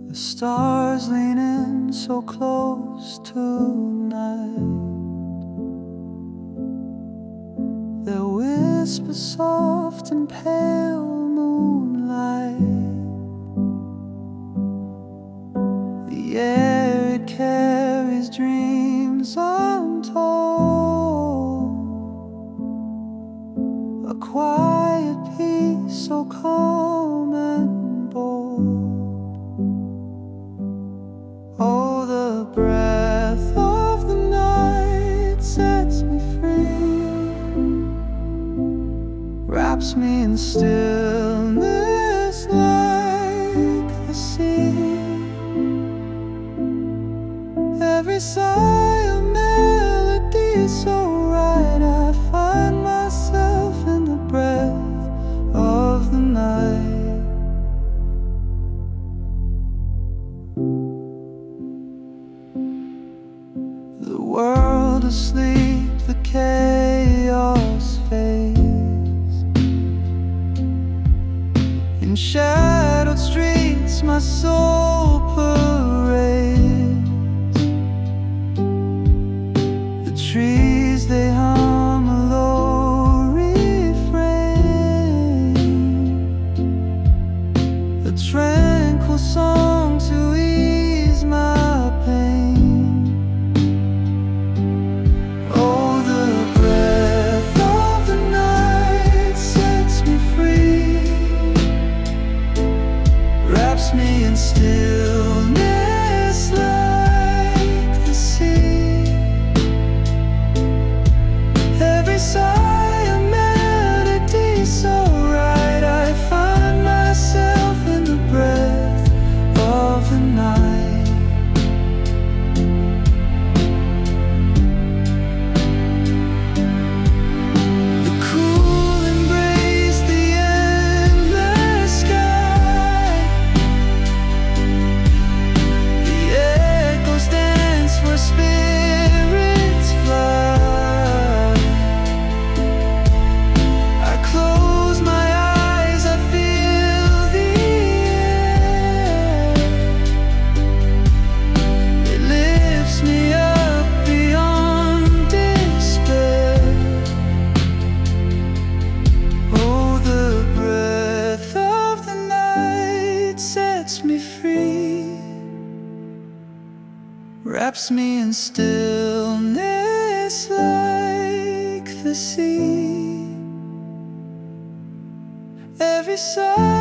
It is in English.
The stars lean in so close tonight. Their whisper soft in pale moonlight. The air, it carries dreams untold. A quiet peace so calm and bold. Oh, the breath of the night sets me free, wraps me in stillness like the sea. Every sigh a melody so right, I find myself in the breath of the night. The world asleep, the chaos fades. In shadowed streets my soul parades. The trees, they hum a low refrain, a tranquil song to ease my pain. Me in stillness like the sea. Every sigh a melody so right, I find myself in the breath of the night. The cool embrace, the endless sky. Spirits fly. I close my eyes, I feel the air. It lifts me up beyond despair. Oh, the breath of the night sets me free, wraps me in stillness like the sea. Every sigh